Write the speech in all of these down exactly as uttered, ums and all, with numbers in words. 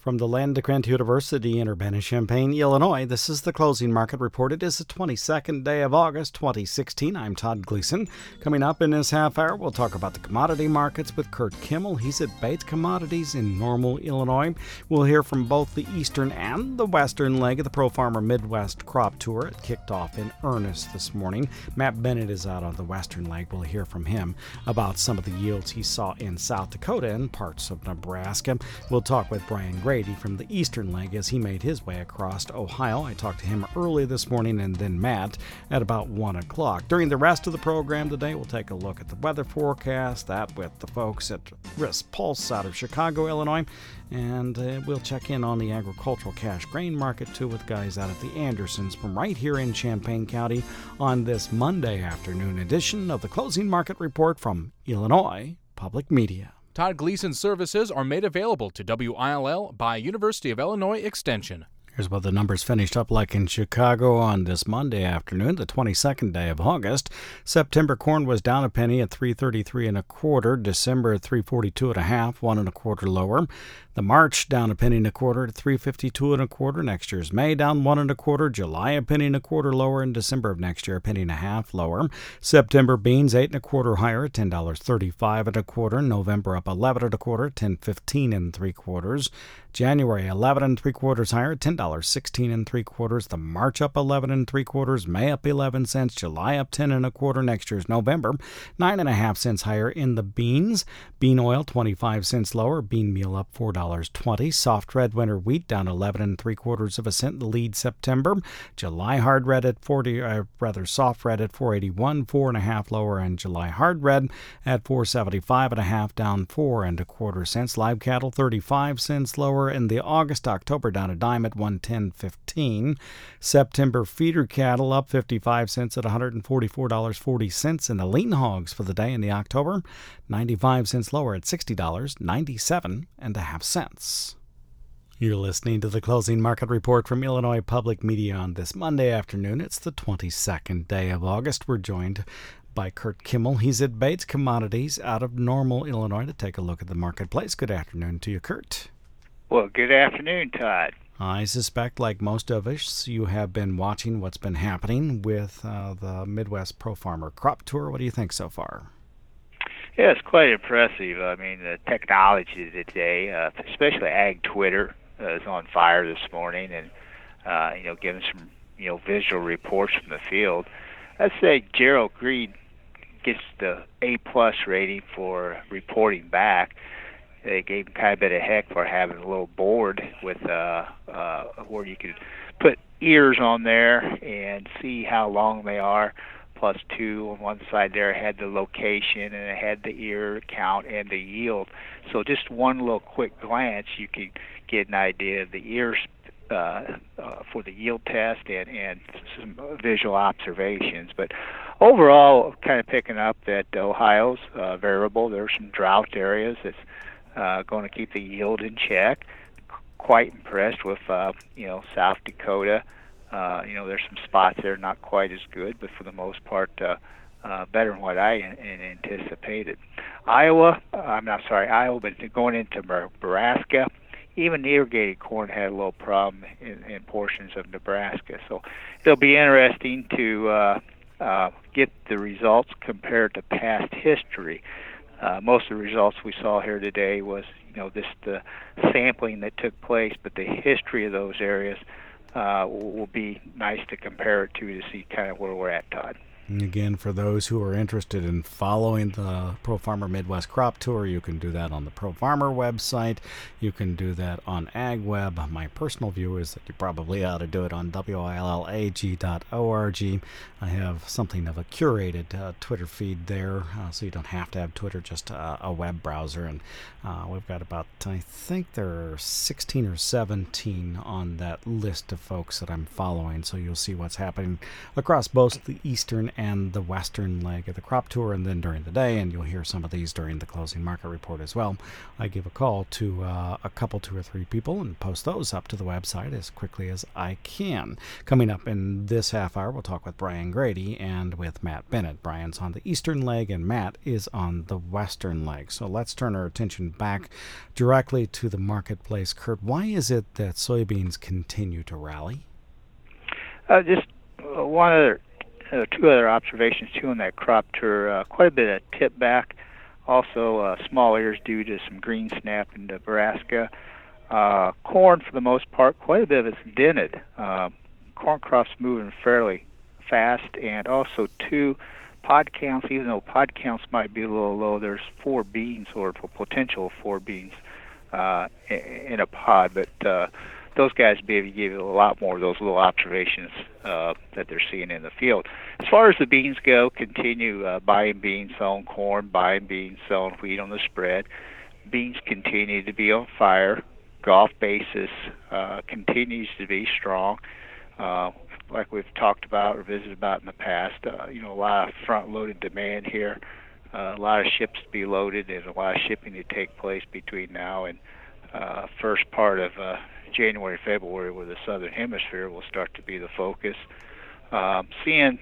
From the Land Grant University in Urbana-Champaign, Illinois, this is the Closing Market Report. It is the twenty-second day of August, twenty sixteen. I'm Todd Gleason. Coming up in this half hour, we'll talk about the commodity markets with Kurt Kimmel. He's at Bates Commodities in Normal, Illinois. We'll hear from both the eastern and the western leg of the Pro Farmer Midwest Crop Tour. It kicked off in earnest this morning. Matt Bennett is out on the western leg. We'll hear from him about some of the yields he saw in South Dakota and parts of Nebraska. We'll talk with Brian Grady from the eastern leg as he made his way across Ohio. I talked to him early this morning, and then Matt at about one o'clock. During the rest of the program today, we'll take a look at the weather forecast, that with the folks at Risk Pulse out of Chicago, Illinois, and uh, we'll check in on the agricultural cash grain market too with guys out at the Andersons from right here in Champaign County on this Monday afternoon edition of the Closing Market Report from Illinois Public Media. Todd Gleason's services are made available to W I L L by University of Illinois Extension. Here's what the numbers finished up like in Chicago on this Monday afternoon, the twenty-second day of August. September corn was down a penny at three thirty-three and a quarter. December at three forty-two and a half, one and a quarter lower. The March down a penny and a quarter at three fifty-two and a quarter. Next year's May down one and a quarter. July a penny and a quarter lower. And December of next year a penny and a half lower. September beans eight and a quarter higher, ten dollars thirty-five and a quarter. November up eleven and a quarter, ten fifteen and three quarters. January eleven and three quarters higher, ten dollars sixteen and three quarters. The March up eleven and three quarters. May up eleven cents. July up ten and a quarter. Next year's November nine and a half cents higher in the beans. Bean oil twenty-five cents lower. Bean meal up four dollars twenty. Soft red winter wheat down eleven and three quarters of a cent. The lead September. July hard red at forty, uh, rather soft red at four eighty-one, four and a half lower, and July hard red at four seventy-five and a half, down four and a quarter cents. Live cattle thirty-five cents lower. In the August October down a dime at one ten fifteen. September feeder cattle up fifty-five cents at one hundred forty-four dollars and forty cents. And the lean hogs for the day in the October ninety-five cents lower at sixty dollars and ninety-seven and a half cents. You're listening to the Closing Market Report from Illinois Public Media on this Monday afternoon. It's the twenty-second day of August. We're joined by Kurt Kimmel. He's at Bates Commodities out of Normal, Illinois, to take a look at the marketplace. Good afternoon to you, Kurt. Well, good afternoon, Todd. I suspect, like most of us, you have been watching what's been happening with uh, the Midwest Pro Farmer Crop Tour. What do you think so far? Yeah, it's quite impressive. I mean, the technology today, uh, especially Ag Twitter, uh, is on fire this morning, and uh, you know, giving some you know visual reports from the field. I'd say Gerald Green gets the A plus rating for reporting back. They gave him kind of a bit of heck for having a little board with uh, uh, where you could put ears on there and see how long they are. Plus two on one side there had the location, and it had the ear count and the yield. So just one little quick glance, you could get an idea of the ears uh, uh, for the yield test and, and some visual observations. But overall, kind of picking up that Ohio's uh, variable. There are some drought areas that's Uh, going to keep the yield in check. Quite impressed with, uh, you know, South Dakota. Uh, you know, there's some spots there not quite as good, but for the most part, uh, uh, better than what I in, in anticipated. Iowa, uh, I'm not sorry, Iowa, but going into Nebraska, even the irrigated corn had a little problem in, in portions of Nebraska. So it'll be interesting to uh, uh, get the results compared to past history. Uh, most of the results we saw here today was, you know, this the sampling that took place, but the history of those areas uh, will, will be nice to compare it to to see kind of where we're at, Todd. And again, for those who are interested in following the Pro Farmer Midwest Crop Tour, you can do that on the Pro Farmer website. You can do that on AgWeb. My personal view is that you probably ought to do it on W I L L A G dot org. I have something of a curated uh, Twitter feed there, uh, so you don't have to have Twitter, just uh, a web browser. And uh, we've got about, I think there are sixteen or seventeen on that list of folks that I'm following, so you'll see what's happening across both the eastern and the western leg of the crop tour, and then during the day, and you'll hear some of these during the closing market report as well. I give a call to uh, a couple, two or three people, and post those up to the website as quickly as I can. Coming up in this half hour, we'll talk with Brian Grady and with Matt Bennett. Brian's on the eastern leg, and Matt is on the western leg. So let's turn our attention back directly to the marketplace. Kurt, why is it that soybeans continue to rally? Uh, just uh, one other, uh, two other observations too on that crop tour. Uh, quite a bit of tip back. Also, uh, small ears due to some green snap in Nebraska. Uh, corn, for the most part, quite a bit of it's dented. Uh, corn crop's moving fairly fast, and also two pod counts. Even though pod counts might be a little low, there's four beans or potential four beans uh, in a pod, but uh, those guys be able to give you a lot more of those little observations uh, that they're seeing in the field. As far as the beans go, continue uh, buying beans, selling corn, buying beans, selling wheat on the spread. Beans continue to be on fire. Gulf basis uh, continues to be strong. Uh, like we've talked about or visited about in the past, uh, you know, a lot of front-loaded demand here, uh, a lot of ships to be loaded, and a lot of shipping to take place between now and uh, first part of uh, January, February, where the southern hemisphere will start to be the focus. Um, seeing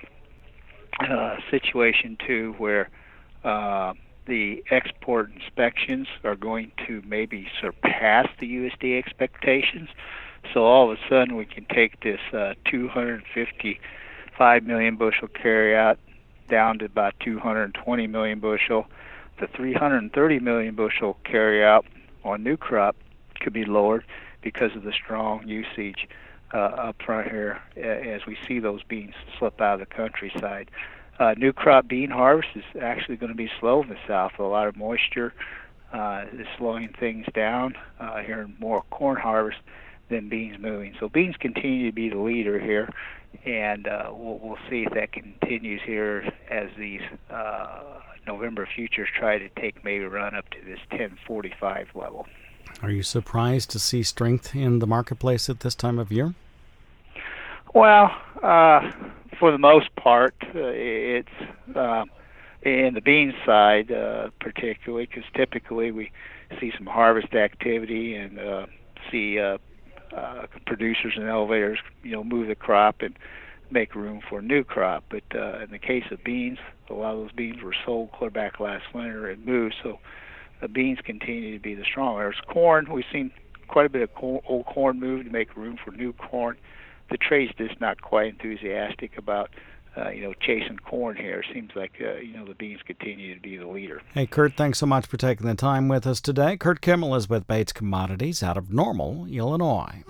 a situation, too, where uh, the export inspections are going to maybe surpass the U S D A expectations. So all of a sudden we can take this uh, two hundred fifty-five million bushel carryout down to about two hundred twenty million bushel. The three hundred thirty million bushel carryout on new crop could be lowered because of the strong usage uh, up front here as we see those beans slip out of the countryside. Uh, new crop bean harvest is actually going to be slow in the south. A lot of moisture uh, is slowing things down. Uh, hearing more corn harvest than beans moving. So beans continue to be the leader here, and uh, we'll, we'll see if that continues here as these uh, November futures try to take maybe a run up to this ten forty-five level. Are you surprised to see strength in the marketplace at this time of year? Well, uh, for the most part, uh, it's uh, in the bean side uh, particularly, because typically we see some harvest activity and uh, see uh, uh, producers and elevators, you know, move the crop and make room for new crop. But uh, in the case of beans, a lot of those beans were sold clear back last winter and moved, so the beans continue to be the stronger. As corn, we've seen quite a bit of corn, old corn move to make room for new corn. The trade's just not quite enthusiastic about, uh, you know, chasing corn here. It seems like, uh, you know, the beans continue to be the leader. Hey, Kurt, thanks so much for taking the time with us today. Kurt Kimmel is with Bates Commodities out of Normal, Illinois.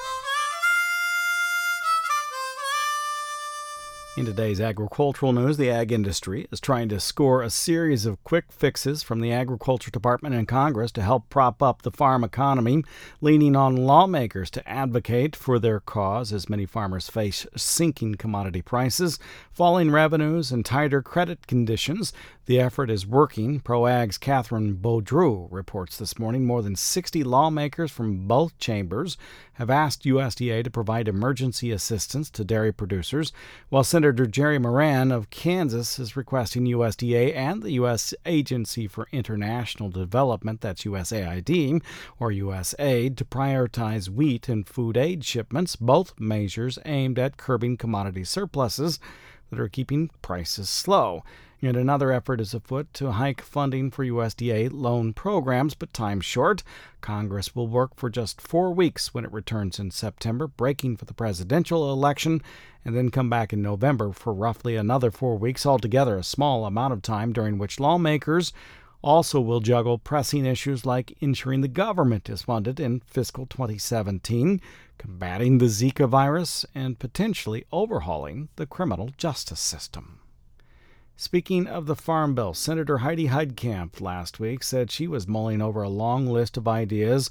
In today's agricultural news, the ag industry is trying to score a series of quick fixes from the Agriculture Department and Congress to help prop up the farm economy, leaning on lawmakers to advocate for their cause as many farmers face sinking commodity prices, falling revenues, and tighter credit conditions. The effort is working. ProAg's Catherine Baudreau reports this morning more than sixty lawmakers from both chambers have asked U S D A to provide emergency assistance to dairy producers, while Senator Jerry Moran of Kansas is requesting U S D A and the U S Agency for International Development, that's U S A I D, or U S A I D, to prioritize wheat and food aid shipments, both measures aimed at curbing commodity surpluses that are keeping prices low. Yet another effort is afoot to hike funding for U S D A loan programs, but time's short. Congress will work for just four weeks when it returns in September, breaking for the presidential election, and then come back in November for roughly another four weeks, altogether a small amount of time during which lawmakers also will juggle pressing issues like ensuring the government is funded in fiscal twenty seventeen, combating the Zika virus, and potentially overhauling the criminal justice system. Speaking of the Farm Bill, Senator Heidi Heitkamp last week said she was mulling over a long list of ideas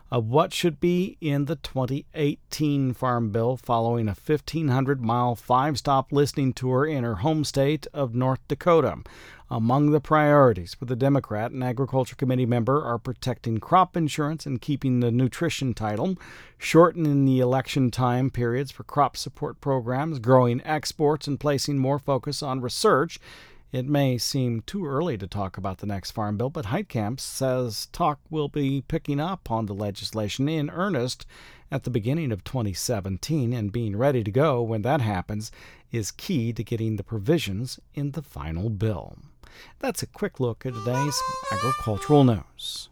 of what should be in the twenty eighteen Farm Bill following a fifteen hundred mile five-stop listening tour in her home state of North Dakota. Among the priorities for the Democrat and Agriculture Committee member are protecting crop insurance and keeping the nutrition title, shortening the election time periods for crop support programs, growing exports, and placing more focus on research. It may seem too early to talk about the next Farm Bill, but Heitkamp says talk will be picking up on the legislation in earnest at the beginning of twenty seventeen, and being ready to go when that happens is key to getting the provisions in the final bill. That's a quick look at today's agricultural news.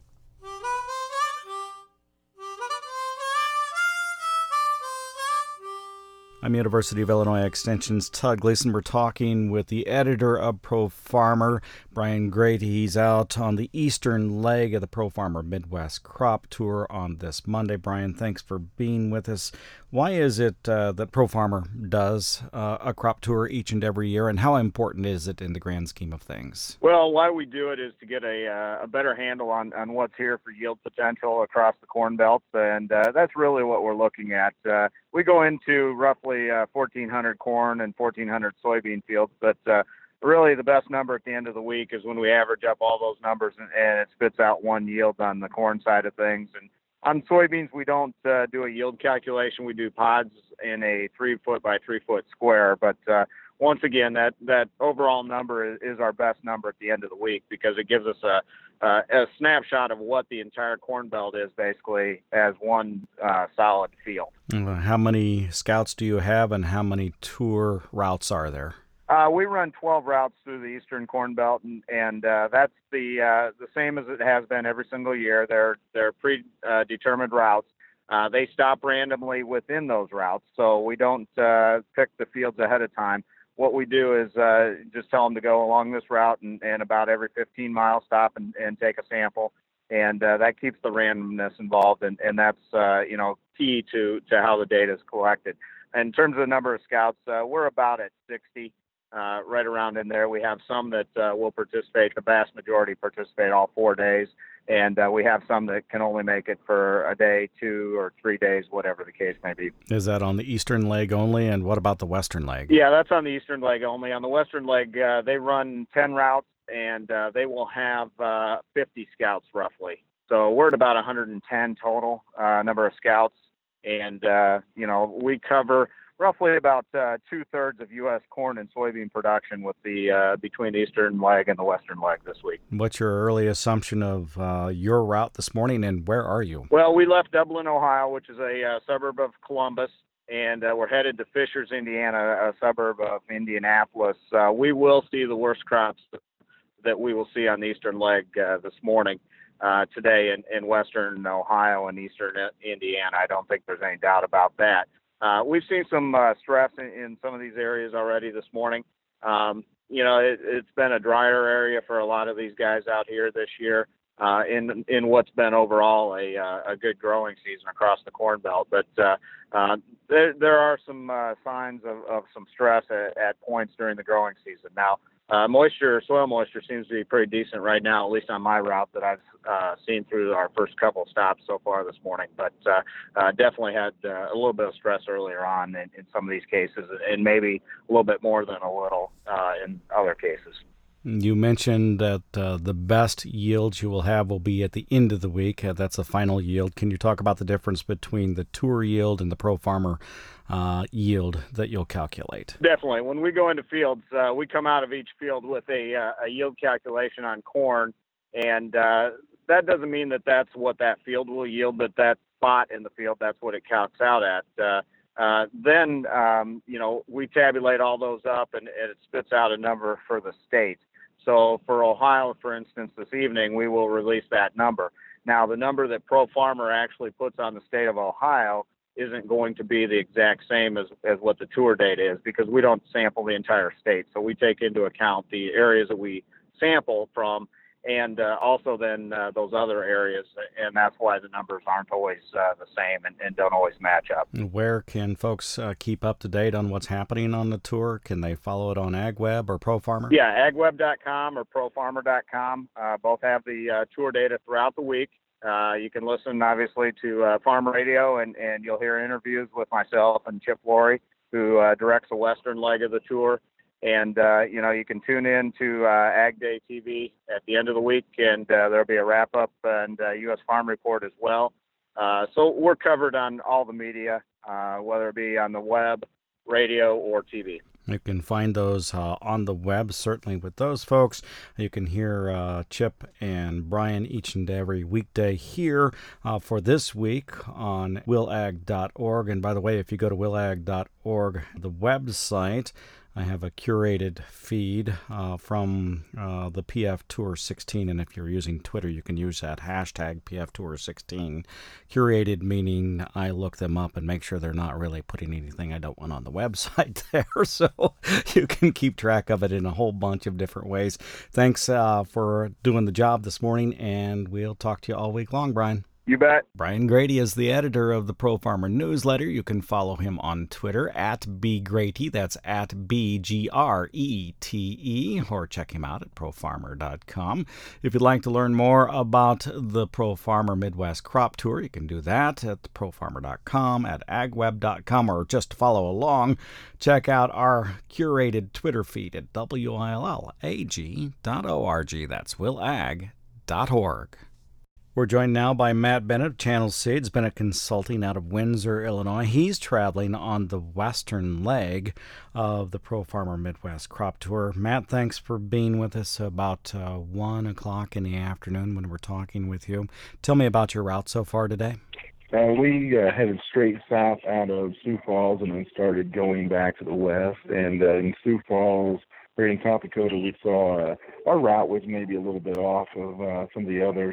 I'm University of Illinois Extension's Todd Gleason. We're talking with the editor of Pro Farmer, Brian Grady. He's out on the eastern leg of the Pro Farmer Midwest Crop Tour on this Monday. Brian, thanks for being with us. Why is it uh, that Pro Farmer does uh, a crop tour each and every year, and how important is it in the grand scheme of things? Well, why we do it is to get a, uh, a better handle on, on what's here for yield potential across the Corn Belt, and uh, that's really what we're looking at. Uh, we go into roughly uh, fourteen hundred corn and fourteen hundred soybean fields, but uh, really the best number at the end of the week is when we average up all those numbers and, and it spits out one yield on the corn side of things. And on soybeans, we don't uh, do a yield calculation. We do pods in a three foot by three foot square. But uh, once again, that, that overall number is, is our best number at the end of the week because it gives us a, uh, a snapshot of what the entire Corn Belt is basically as one uh, solid field. How many scouts do you have, and how many tour routes are there? Uh, we run twelve routes through the Eastern Corn Belt, and, and uh, that's the uh, the same as it has been every single year. They're they're predetermined routes. Uh, they stop randomly within those routes, so we don't uh, pick the fields ahead of time. What we do is uh, just tell them to go along this route, and, and about every fifteen miles stop and, and take a sample, and uh, that keeps the randomness involved, and, and that's uh, you know key to, to how the data is collected. In terms of the number of scouts, uh, we're about at sixty. Uh, right around in there. We have some that uh, will participate. The vast majority participate all four days, and uh, we have some that can only make it for a day, two, or three days, whatever the case may be. Is that on the eastern leg only, and what about the western leg? Yeah, that's on the eastern leg only. On the western leg, uh, they run ten routes, and uh, they will have uh, fifty scouts roughly. So we're at about one hundred ten total uh, number of scouts, and uh, you know we cover roughly about uh, two-thirds of U S corn and soybean production with the uh, between the eastern leg and the western leg this week. What's your early assumption of uh, your route this morning, and where are you? Well, we left Dublin, Ohio, which is a uh, suburb of Columbus, and uh, we're headed to Fishers, Indiana, a suburb of Indianapolis. Uh, we will see the worst crops that we will see on the eastern leg uh, this morning. Uh, today in, in western Ohio and eastern Indiana. I don't think there's any doubt about that. Uh, we've seen some uh, stress in, in some of these areas already this morning. Um, you know, it, it's been a drier area for a lot of these guys out here this year uh, in in what's been overall a uh, a good growing season across the Corn Belt. But uh, uh, there there are some uh, signs of, of some stress at, at points during the growing season. Now, Uh, moisture, soil moisture seems to be pretty decent right now, at least on my route that I've uh, seen through our first couple of stops so far this morning. But uh, uh, definitely had uh, a little bit of stress earlier on in, in some of these cases, and maybe a little bit more than a little uh, in other cases. You mentioned that uh, the best yields you will have will be at the end of the week. Uh, that's the final yield. Can you talk about the difference between the tour yield and the Pro Farmer uh, yield that you'll calculate? Definitely. When we go into fields, uh, we come out of each field with a, uh, a yield calculation on corn, and uh, that doesn't mean that that's what that field will yield, but that spot in the field, that's what it calcs out at. Uh, uh, then, um, you know, we tabulate all those up, and, and it spits out a number for the state. So for Ohio, for instance, this evening, we will release that number. Now, the number that Pro Farmer actually puts on the state of Ohio isn't going to be the exact same as, as what the tour data is, because we don't sample the entire state. So we take into account the areas that we sample from, and uh, also then uh, those other areas, and that's why the numbers aren't always uh, the same and, and don't always match up. Where can folks uh, keep up to date on what's happening on the tour? Can they follow it on AgWeb or Pro Farmer? Yeah, agweb dot com or pro farmer dot com. Uh, both have the uh, tour data throughout the week. Uh, you can listen, obviously, to uh, Farm Radio, and, and you'll hear interviews with myself and Chip Laurie, who uh, directs the western leg of the tour. And, uh, you know, you can tune in to uh, Ag Day T V at the end of the week, and uh, there'll be a wrap-up and uh, U S Farm Report as well. Uh, so we're covered on all the media, uh, whether it be on the web, radio, or T V. You can find those uh, on the web, certainly with those folks. You can hear uh, Chip and Brian each and every weekday here uh, for this week on will ag dot org. And by the way, if you go to will ag dot org, the website, I have a curated feed uh, from uh, the P F Tour sixteen, and if you're using Twitter, you can use that hashtag P F Tour sixteen. Curated meaning I look them up and make sure they're not really putting anything I don't want on the website there, so you can keep track of it in a whole bunch of different ways. Thanks uh, for doing the job this morning, and we'll talk to you all week long, Brian. You bet. Brian Grete is the editor of the Pro Farmer newsletter. You can follow him on Twitter at bgrete. That's at B G R E T E. Or check him out at pro farmer dot com. If you'd like to learn more about the Pro Farmer Midwest Crop Tour, you can do that at pro farmer dot com, at ag web dot com, or just follow along. Check out our curated Twitter feed at will ag dot org. That's will ag dot org. We're joined now by Matt Bennett of Channel Seeds, Bennett Consulting out of Windsor, Illinois. He's traveling on the western leg of the Pro Farmer Midwest Crop Tour. Matt, thanks for being with us about uh, one o'clock in the afternoon when we're talking with you. Tell me about your route so far today. Uh, we uh, headed straight south out of Sioux Falls and then started going back to the west. And uh, in Sioux Falls, right in South Dakota, we saw uh, our route was maybe a little bit off of uh, some of the others.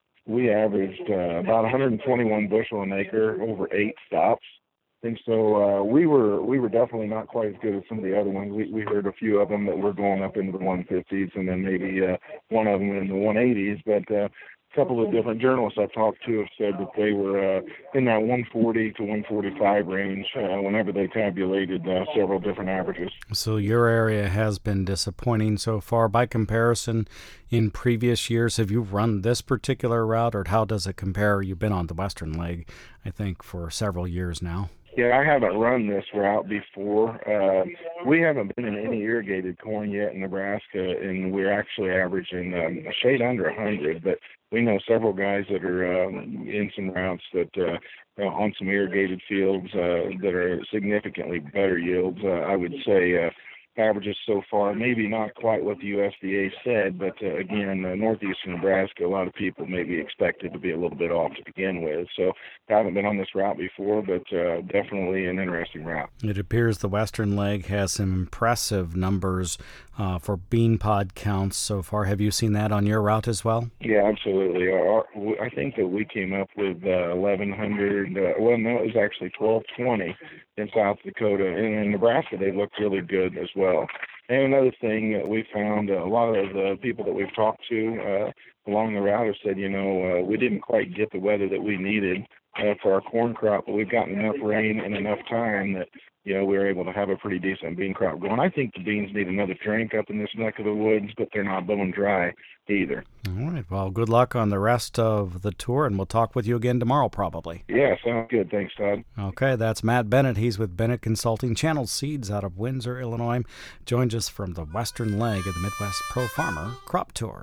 We averaged uh, about one hundred twenty-one bushel an acre over eight stops. And so uh, we were we were definitely not quite as good as some of the other ones. We we heard a few of them that were going up into the one fifties, and then maybe uh, one of them in the one eighties. But uh, a couple of different journalists I've talked to have said that they were uh, in that one forty to one forty-five range uh, whenever they tabulated uh, several different averages. So your area has been disappointing so far. By comparison, in previous years, have you run this particular route, or how does it compare? You've been on the western leg, I think, for several years now. Yeah, I haven't run this route before. Uh, we haven't been in any irrigated corn yet in Nebraska, and we're actually averaging um, a shade under one hundred. But we know several guys that are um, in some routes that uh, on some irrigated fields uh, that are significantly better yields. Uh, I would say uh, averages so far, maybe not quite what the U S D A said, but uh, again, uh, northeastern Nebraska, a lot of people may be expected to be a little bit off to begin with. So I haven't been on this route before, but uh, definitely an interesting route. It appears the western leg has some impressive numbers uh, for bean pod counts so far. Have you seen that on your route as well? Yeah, absolutely. Our, I think that we came up with uh, eleven hundred, uh, well, no, it was actually twelve twenty in South Dakota. And in Nebraska, they looked really good as well. And another thing that we found, uh, a lot of the people that we've talked to uh, along the route have said, you know, uh, we didn't quite get the weather that we needed uh, for our corn crop, but we've gotten enough rain and enough time that, you know, we were able to have a pretty decent bean crop going. I think the beans need another drink up in this neck of the woods, but they're not bone dry either. All right. Well, good luck on the rest of the tour, and we'll talk with you again tomorrow probably. Yeah, sounds good. Thanks, Todd. Okay, that's Matt Bennett. He's with Bennett Consulting. Channel Seeds out of Windsor, Illinois. Joins us from the western leg of the Midwest Pro Farmer Crop Tour.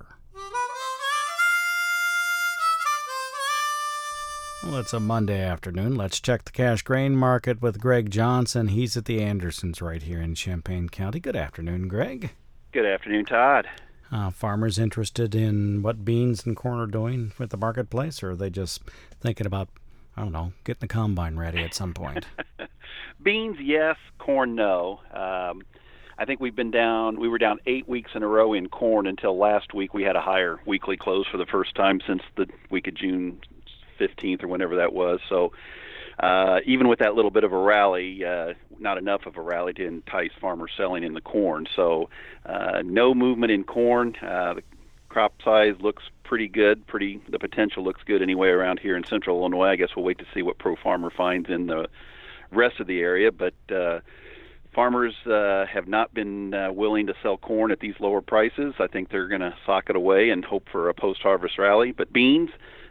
Well, it's a Monday afternoon. Let's check the cash grain market with Greg Johnson. He's at the Andersons right here in Champaign County. Good afternoon, Greg. Good afternoon, Todd. Uh, farmers interested in what beans and corn are doing with the marketplace, or are they just thinking about, I don't know, getting the combine ready at some point? Beans, yes. Corn, no. Um, I think we've been down, we were down eight weeks in a row in corn until last week. We had a higher weekly close for the first time since the week of June fifteenth or whenever that was. So uh, even with that little bit of a rally, uh, not enough of a rally to entice farmers selling in the corn. So uh, no movement in corn. Uh, the crop size looks pretty good. Pretty the potential looks good anyway around here in central Illinois. I guess we'll wait to see what Pro Farmer finds in the rest of the area. But uh, farmers uh, have not been uh, willing to sell corn at these lower prices. I think they're going to sock it away and hope for a post-harvest rally. But beans,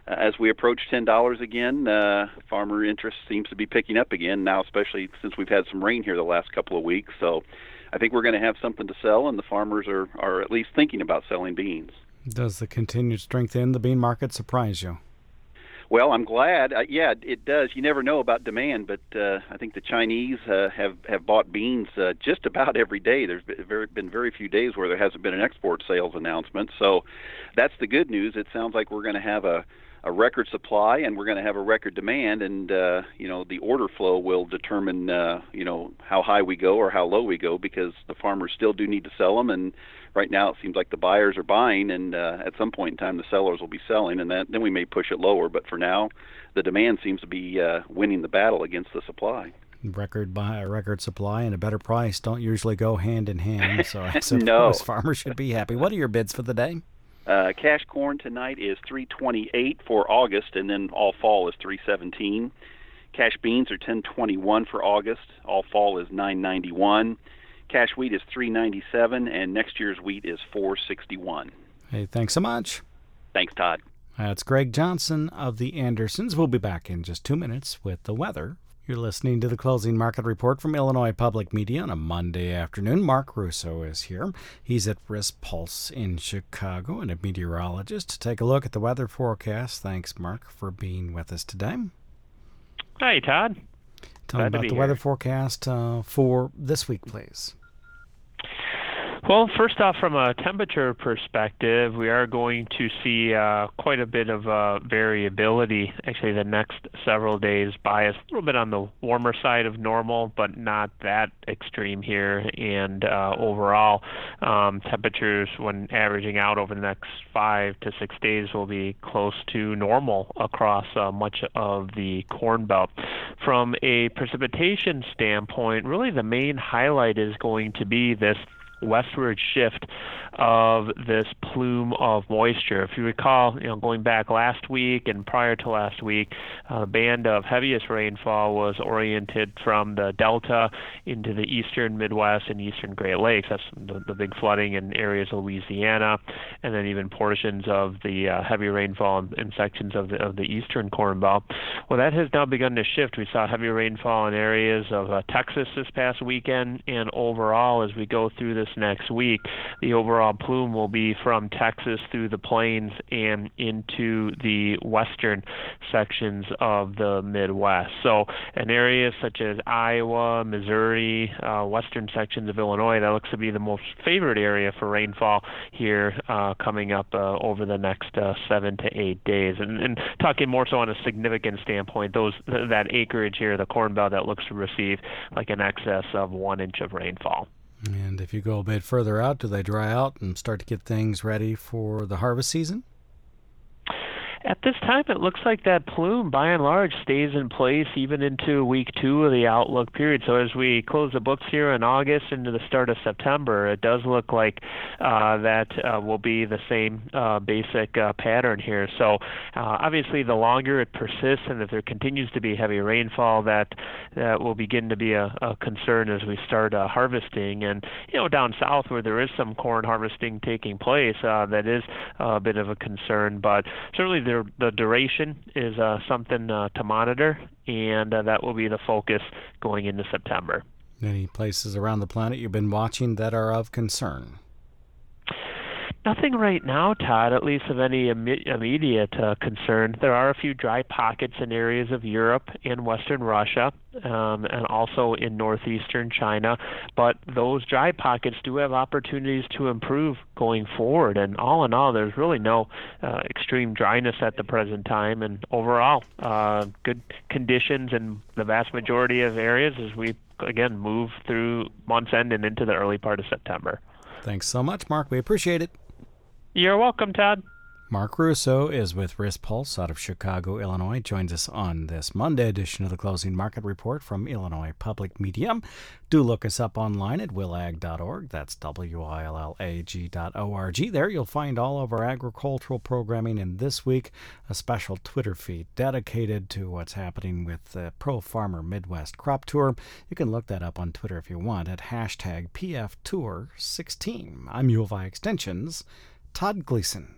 as we approach ten dollars again, uh, farmer interest seems to be picking up again now, especially since we've had some rain here the last couple of weeks. So I think we're going to have something to sell, and the farmers are, are at least thinking about selling beans. Does the continued strength in the bean market surprise you? Well, I'm glad. Uh, yeah, it does. You never know about demand, but uh, I think the Chinese uh, have have bought beans uh, just about every day. There's been very, been very few days where there hasn't been an export sales announcement. So that's the good news. It sounds like we're going to have a, a record supply, and we're going to have a record demand, and uh, you know, the order flow will determine uh, you know, how high we go or how low we go, because the farmers still do need to sell them, and right now it seems like the buyers are buying, and uh, at some point in time the sellers will be selling, and that, then we may push it lower. But for now, the demand seems to be uh, winning the battle against the supply. Record buy, a record supply and a better price don't usually go hand in hand, so I suppose no. farmers should be happy. What are your bids for the day? Uh, cash corn tonight is three twenty-eight for August, and then all fall is three seventeen. Cash beans are ten twenty-one for August. All fall is nine ninety-one. Cash wheat is three ninety-seven, and next year's wheat is four sixty-one. Hey, thanks so much. Thanks, Todd. That's Greg Johnson of the Andersons. We'll be back in just two minutes with the weather. You're listening to the Closing Market Report from Illinois Public Media on a Monday afternoon. Mark Russo is here. He's at Risk Pulse in Chicago and a meteorologist to take a look at the weather forecast. Thanks, Mark, for being with us today. Hi, Todd. Tell me about the here. weather forecast uh, for this week, please. Well, first off, from a temperature perspective, we are going to see uh, quite a bit of uh, variability. Actually, the next several days bias a little bit on the warmer side of normal, but not that extreme here. And uh, overall, um, temperatures, when averaging out over the next five to six days, will be close to normal across uh, much of the Corn Belt. From a precipitation standpoint, really the main highlight is going to be this westward shift of this plume of moisture. If you recall, you know, going back last week and prior to last week, a band of heaviest rainfall was oriented from the Delta into the eastern Midwest and eastern Great Lakes. That's the, the big flooding in areas of Louisiana, and then even portions of the uh, heavy rainfall in, in sections of the, of the eastern Corn Belt. Well, that has now begun to shift. We saw heavy rainfall in areas of uh, Texas this past weekend, and overall, as we go through this next week, the overall plume will be from Texas through the plains and into the western sections of the Midwest. So in areas such as Iowa, Missouri, uh, western sections of Illinois, that looks to be the most favored area for rainfall here uh, coming up uh, over the next uh, seven to eight days. And, and talking more so on a significant standpoint, those that acreage here, the Corn Belt, that looks to receive like an excess of one inch of rainfall. And if you go a bit further out, do they dry out and start to get things ready for the harvest season? At this time, it looks like that plume, by and large, stays in place even into week two of the outlook period. So as we close the books here in August into the start of September, it does look like uh, that uh, will be the same uh, basic uh, pattern here. So uh, obviously, the longer it persists and if there continues to be heavy rainfall, that that will begin to be a, a concern as we start uh, harvesting. And, you know, down south where there is some corn harvesting taking place, uh, that is a bit of a concern. But certainly there the duration is uh, something uh, to monitor, and uh, that will be the focus going into September. Any places around the planet you've been watching that are of concern? Nothing right now, Todd, at least of any Im- immediate uh, concern. There are a few dry pockets in areas of Europe and western Russia, um, and also in northeastern China, but those dry pockets do have opportunities to improve going forward. And all in all, there's really no uh, extreme dryness at the present time, and overall, uh, good conditions in the vast majority of areas as we, again, move through month's end and into the early part of September. Thanks so much, Mark. We appreciate it. You're welcome, Todd. Mark Russo is with Risk Pulse out of Chicago, Illinois. Joins us on this Monday edition of the Closing Market Report from Illinois Public Media. Do look us up online at willag dot org. That's W I L L A G dot O R G. There you'll find all of our agricultural programming, and this week a special Twitter feed dedicated to what's happening with the Pro Farmer Midwest Crop Tour. You can look that up on Twitter if you want at hashtag P F Tour sixteen. I'm U of I Extension's Todd Gleason.